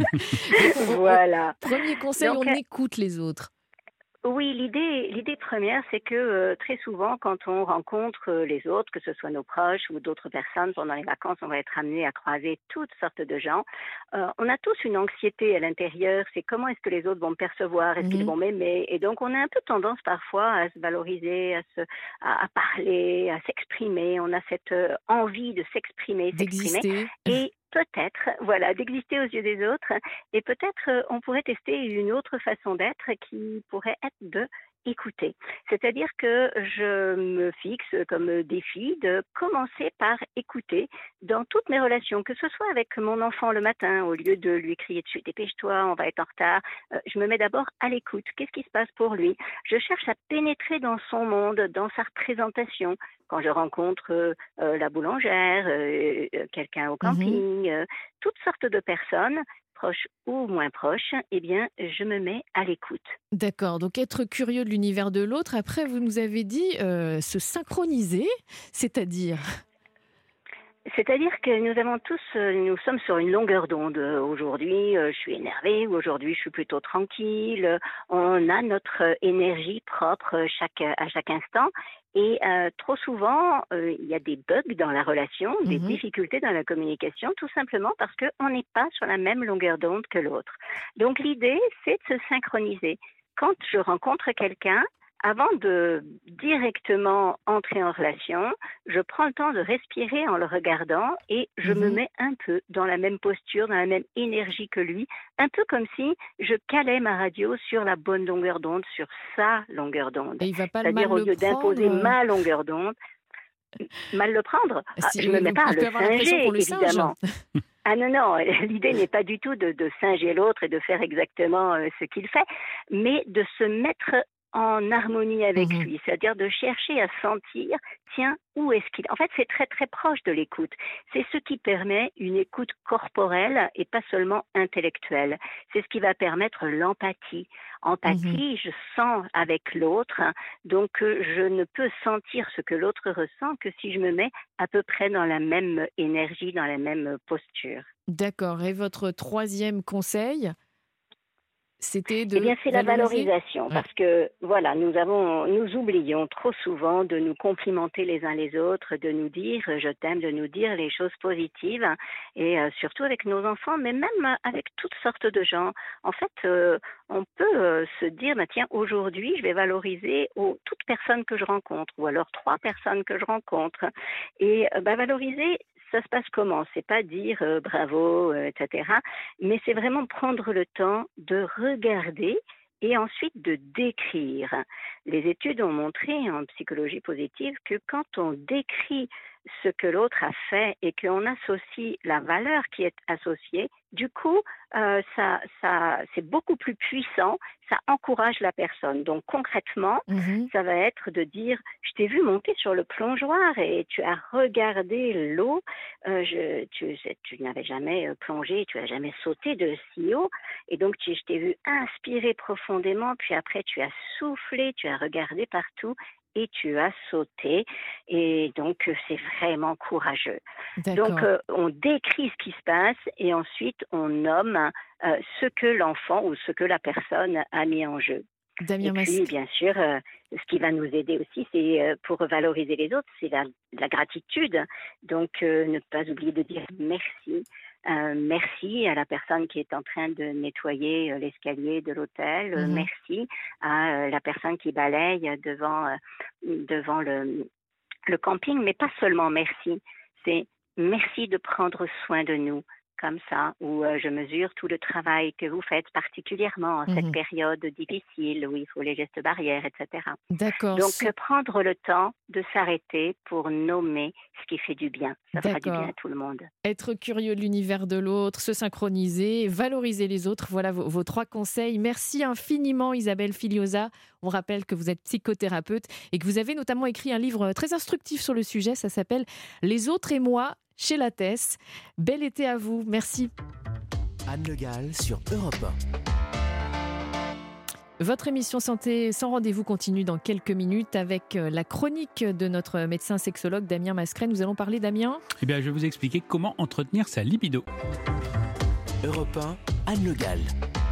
Voilà. Premier conseil, donc, on écoute les autres. Oui, l'idée, l'idée première, c'est que euh, très souvent, quand on rencontre euh, les autres, que ce soit nos proches ou d'autres personnes, pendant les vacances, on va être amené à croiser toutes sortes de gens. Euh, on a tous une anxiété à l'intérieur, c'est comment est-ce que les autres vont me percevoir, est-ce mmh. qu'ils vont m'aimer. Et donc, on a un peu tendance parfois à se valoriser, à, se, à, à parler, à s'exprimer. On a cette euh, envie de s'exprimer, s'exprimer. Et peut-être, voilà, d'exister aux yeux des autres. Et peut-être, euh, on pourrait tester une autre façon d'être qui pourrait être de écouter. C'est-à-dire que je me fixe comme défi de commencer par écouter dans toutes mes relations, que ce soit avec mon enfant le matin, au lieu de lui crier dessus, dépêche-toi, on va être en retard, euh, je me mets d'abord à l'écoute. Qu'est-ce qui se passe pour lui ? Je cherche à pénétrer dans son monde, dans sa représentation. Quand je rencontre euh, euh, la boulangère, euh, euh, quelqu'un au camping, euh, toutes sortes de personnes, proches ou moins proches, eh bien, je me mets à l'écoute. D'accord, donc être curieux de l'univers de l'autre. Après, vous nous avez dit euh, se synchroniser, c'est-à-dire ? C'est-à-dire que nous avons tous, nous sommes sur une longueur d'onde. Aujourd'hui, je suis énervée ou aujourd'hui, je suis plutôt tranquille. On a notre énergie propre chaque, à chaque instant. Et euh, trop souvent, euh, il y a des bugs dans la relation, des mmh. difficultés dans la communication, tout simplement parce qu'on n'est pas sur la même longueur d'onde que l'autre. Donc l'idée, c'est de se synchroniser. Quand je rencontre quelqu'un, avant de directement entrer en relation, je prends le temps de respirer en le regardant et je mmh. me mets un peu dans la même posture, dans la même énergie que lui, un peu comme si je calais ma radio sur la bonne longueur d'onde, sur sa longueur d'onde. Et il va pas C'est-à-dire mal au lieu d'imposer prendre... ma longueur d'onde, mal le prendre. Ah, si, je ne me mets pas à le singer, le évidemment. Ah non, non, l'idée n'est pas du tout de, de singer l'autre et de faire exactement euh, ce qu'il fait, mais de se mettre en harmonie avec mmh. lui, c'est-à-dire de chercher à sentir, tiens, où est-ce qu'il... En fait, c'est très très proche de l'écoute. C'est ce qui permet une écoute corporelle et pas seulement intellectuelle. C'est ce qui va permettre l'empathie. Empathie, mmh. je sens avec l'autre, donc euh, je ne peux sentir ce que l'autre ressent que si je me mets à peu près dans la même énergie, dans la même posture. D'accord. Et votre troisième conseil ? C'était de Eh bien, c'est la valoriser. valorisation, Ouais. parce que voilà, nous avons, nous oublions trop souvent de nous complimenter les uns les autres, de nous dire euh, je t'aime, de nous dire les choses positives, et euh, surtout avec nos enfants, mais même euh, avec toutes sortes de gens. En fait, euh, on peut euh, se dire bah, tiens, aujourd'hui, je vais valoriser aux, toute personne que je rencontre, ou alors trois personnes que je rencontre, et euh, bah, valoriser. Ça se passe comment? C'est pas dire euh, bravo, euh, et cetera. Mais c'est vraiment prendre le temps de regarder et ensuite de décrire. Les études ont montré en psychologie positive que quand on décrit ce que l'autre a fait et qu'on associe la valeur qui est associée, du coup, euh, ça, ça, c'est beaucoup plus puissant, ça encourage la personne. Donc concrètement, Mhm. ça va être de dire, je t'ai vu monter sur le plongeoir et tu as regardé l'eau, euh, je, tu, tu n'avais jamais euh, plongé, tu n'as jamais sauté de si haut, et donc tu, je t'ai vu inspirer profondément, puis après tu as soufflé, tu as regardé partout et tu as sauté, et donc euh, c'est vraiment courageux. D'accord. Donc euh, on décrit ce qui se passe et ensuite on nomme euh, ce que l'enfant ou ce que la personne a mis en jeu. Damien Et puis, Mascret. bien sûr, euh, ce qui va nous aider aussi, c'est euh, pour valoriser les autres, c'est la, la gratitude. Donc, euh, ne pas oublier de dire merci. Euh, merci à la personne qui est en train de nettoyer euh, l'escalier de l'hôtel. Euh, Mhm. Merci à euh, la personne qui balaye devant, euh, devant le, le camping. Mais pas seulement merci, c'est merci de prendre soin de nous. Comme ça, où euh, je mesure tout le travail que vous faites, particulièrement en cette Mhm. période difficile où il faut les gestes barrières, et cetera. D'accord. Donc, Ce- euh, prendre le temps de s'arrêter pour nommer ce qui fait du bien. Ça fera du D'accord. bien à tout le monde. Être curieux de l'univers de l'autre, se synchroniser, valoriser les autres, voilà vos, vos trois conseils. Merci infiniment Isabelle Filiosa. On rappelle que vous êtes psychothérapeute et que vous avez notamment écrit un livre très instructif sur le sujet. Ça s'appelle « Les autres et moi » chez Lattès. Bel été à vous. Merci. Anne Le Gall sur Europe un. Votre émission Santé sans rendez-vous continue dans quelques minutes avec euh, la chronique de notre médecin sexologue Damien Mascret. Nous allons parler, Damien. Eh bien, je vais vous expliquer comment entretenir sa libido. Europe un, Anne Le Gall.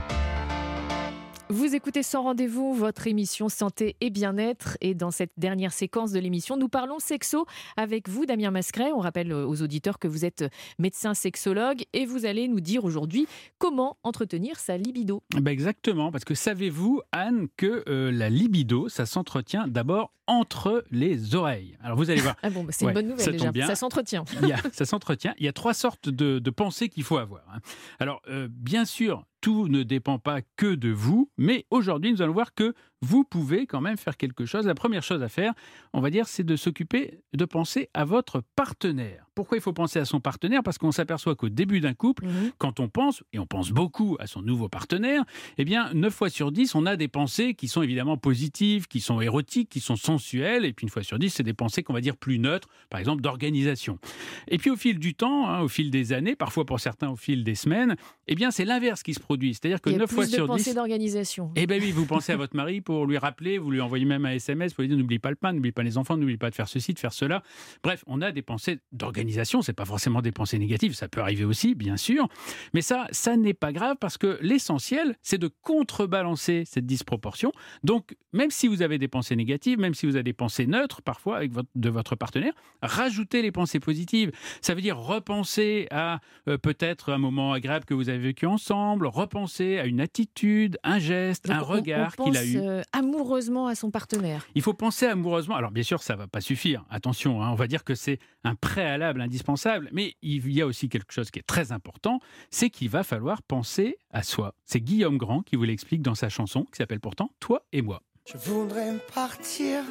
Vous écoutez Sans Rendez-vous, votre émission Santé et Bien-être. Et dans cette dernière séquence de l'émission, nous parlons sexo avec vous, Damien Mascret. On rappelle aux auditeurs que vous êtes médecin sexologue et vous allez nous dire aujourd'hui comment entretenir sa libido. Eh ben exactement, parce que savez-vous, Anne, que euh, la libido, ça s'entretient d'abord entre les oreilles. Alors vous allez voir, Ah bon, bah c'est Ouais, une bonne ça nouvelle tombe déjà. bien. Ça s'entretient. il y a, ça s'entretient. Il y a trois sortes de, de pensées qu'il faut avoir. hein. Alors, euh, bien sûr, tout ne dépend pas que de vous, mais aujourd'hui, nous allons voir que vous pouvez quand même faire quelque chose. La première chose à faire, on va dire, c'est de s'occuper, de penser à votre partenaire. Pourquoi il faut penser à son partenaire? Parce qu'on s'aperçoit qu'au début d'un couple, Mhm. quand on pense, et on pense beaucoup à son nouveau partenaire, eh bien, neuf fois sur dix, on a des pensées qui sont évidemment positives, qui sont érotiques, qui sont sensuelles, et puis une fois sur dix, c'est des pensées qu'on va dire plus neutres, par exemple d'organisation. Et puis au fil du temps, hein, au fil des années, parfois pour certains au fil des semaines, eh bien, c'est l'inverse qui se produit. C'est-à-dire que Il y a neuf fois plus de sur pensées dix... d'organisation. Eh bien oui, vous pensez à votre mari pour lui rappeler, vous lui envoyez même un S M S pour lui dire n'oublie pas le pain, n'oublie pas les enfants, n'oublie pas de faire ceci, de faire cela. Bref, on a des pensées d'organisation, c'est pas forcément des pensées négatives, ça peut arriver aussi, bien sûr. Mais ça, ça n'est pas grave parce que l'essentiel, c'est de contrebalancer cette disproportion. Donc, même si vous avez des pensées négatives, même si vous avez des pensées neutres, parfois, avec votre, de votre partenaire, rajoutez les pensées positives. Ça veut dire repenser à euh, peut-être un moment agréable que vous avez vécu ensemble, repenser à une attitude, un geste, Donc, un on- regard on qu'il a pense, eu. euh, amoureusement à son partenaire. Il faut penser amoureusement. Alors bien sûr, ça ne va pas suffire. Attention, hein, on va dire que c'est un préalable indispensable. Mais il y a aussi quelque chose qui est très important, c'est qu'il va falloir penser à soi. C'est Guillaume Grand qui vous l'explique dans sa chanson qui s'appelle pourtant « Toi et moi ». Je voudrais partir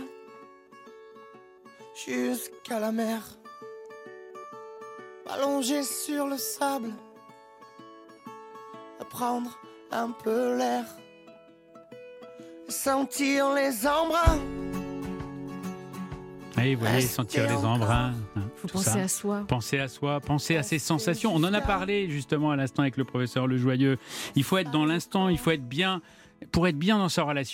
jusqu'à la mer, m'allonger sur le sable, prendre un peu l'air, sentir les embruns. Et vous voyez, Rester sentir les encore. embruns. hein, Il faut tout penser ça. à soi. Penser à soi, penser à ses Rester sensations. On en a jusqu'à- parlé justement à l'instant avec le professeur Lejoyeux. Il faut être dans l'instant, il faut être bien. Pour être bien dans sa relation,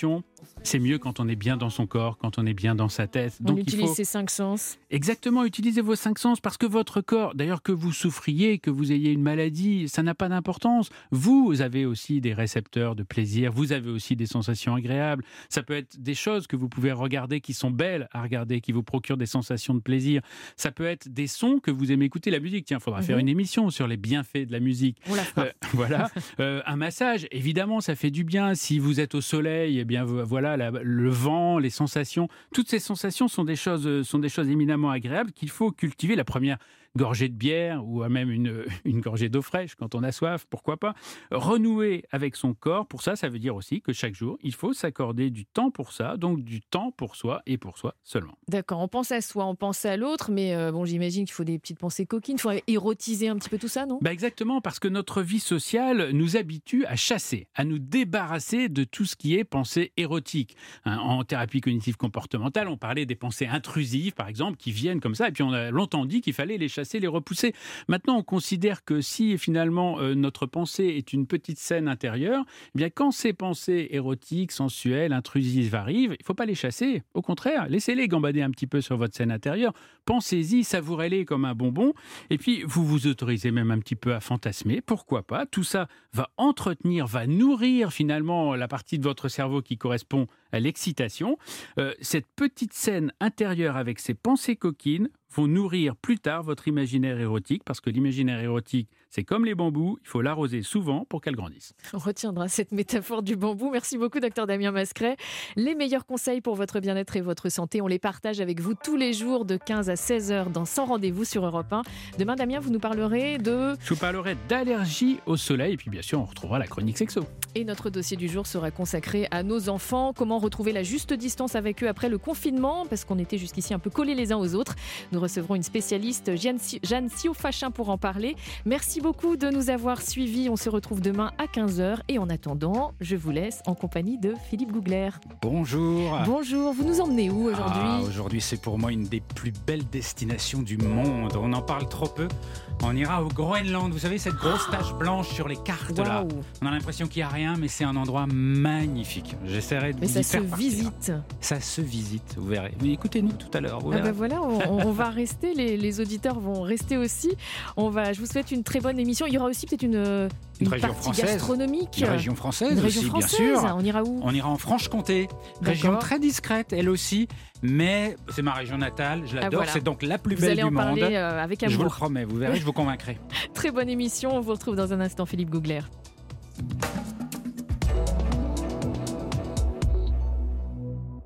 c'est mieux quand on est bien dans son corps, quand on est bien dans sa tête. On Donc, utilise il faut... ses cinq sens. Exactement, utilisez vos cinq sens parce que votre corps, d'ailleurs que vous souffriez, que vous ayez une maladie, ça n'a pas d'importance. Vous avez aussi des récepteurs de plaisir, vous avez aussi des sensations agréables. Ça peut être des choses que vous pouvez regarder qui sont belles à regarder, qui vous procurent des sensations de plaisir. Ça peut être des sons que vous aimez écouter, la musique. Tiens, il faudra mmh. faire une émission sur les bienfaits de la musique. On la fera. Euh, voilà, euh, un massage, évidemment, ça fait du bien. Si vous êtes au soleil, eh bien voilà, la, le vent, les sensations, toutes ces sensations sont des choses, sont des choses éminemment agréables qu'il faut cultiver. La première gorgée de bière ou même une, une gorgée d'eau fraîche quand on a soif, pourquoi pas. Renouer avec son corps, pour ça, ça veut dire aussi que chaque jour, il faut s'accorder du temps pour ça, donc du temps pour soi et pour soi seulement. D'accord, on pense à soi, on pense à l'autre, mais euh, bon, j'imagine qu'il faut des petites pensées coquines, il faut érotiser un petit peu tout ça, non ? Bah exactement, parce que notre vie sociale nous habitue à chasser, à nous débarrasser de tout ce qui est pensée érotique. Hein, en thérapie cognitive comportementale, on parlait des pensées intrusives, par exemple, qui viennent comme ça, et puis on a longtemps dit qu'il fallait les chasser, les repousser. Maintenant, on considère que si finalement euh, notre pensée est une petite scène intérieure, eh bien quand ces pensées érotiques, sensuelles, intrusives arrivent, il ne faut pas les chasser. Au contraire, laissez-les gambader un petit peu sur votre scène intérieure. Pensez-y, savourez-les comme un bonbon. Et puis, vous vous autorisez même un petit peu à fantasmer. Pourquoi pas ? Tout ça va entretenir, va nourrir finalement la partie de votre cerveau qui correspond à l'excitation. Euh, cette petite scène intérieure avec ces pensées coquines vont nourrir plus tard votre imaginaire érotique, parce que l'imaginaire érotique, c'est comme les bambous, il faut l'arroser souvent pour qu'elle grandisse. On retiendra cette métaphore du bambou. Merci beaucoup, docteur Damien Mascret. Les meilleurs conseils pour votre bien-être et votre santé, on les partage avec vous tous les jours de quinze à seize heures dans Sans Rendez-vous sur Europe un. Demain, Damien, vous nous parlerez de... Je vous parlerai d'allergie au soleil, et puis bien sûr, on retrouvera la chronique sexo. Et notre dossier du jour sera consacré à nos enfants. Comment retrouver la juste distance avec eux après le confinement, parce qu'on était jusqu'ici un peu collés les uns aux autres. Nous recevrons une spécialiste, Jeanne, Jeanne Siofachin, pour en parler. Merci beaucoup de nous avoir suivis. On se retrouve demain à quinze heures. Et en attendant, je vous laisse en compagnie de Philippe Gougler. Bonjour. Bonjour. Vous nous emmenez où aujourd'hui ? Ah, aujourd'hui, c'est pour moi une des plus belles destinations du monde. On en parle trop peu. On ira au Groenland. Vous savez, cette grosse tache blanche sur les cartes wow. là. On a l'impression qu'il n'y a rien, mais c'est un endroit magnifique. J'essaierai de mais vous y faire partir. Mais ça se visite. Ça se visite, vous verrez. Mais écoutez-nous tout à l'heure. Vous ah verrez. ben voilà, on, on va rester. Les, les auditeurs vont rester aussi. On va, je vous souhaite une très bonne émission. Il y aura aussi peut-être une, une, une région partie française. gastronomique. Une région française une région aussi, française. bien sûr. On ira où ? On ira en Franche-Comté. Région très discrète, elle aussi. Mais c'est ma région natale, je l'adore. Ah, voilà. C'est donc la plus vous belle allez du en monde. Parler, euh, avec amour. Je vous le promets, vous verrez, je vous convaincrai. Très bonne émission. On vous retrouve dans un instant, Philippe Gougler.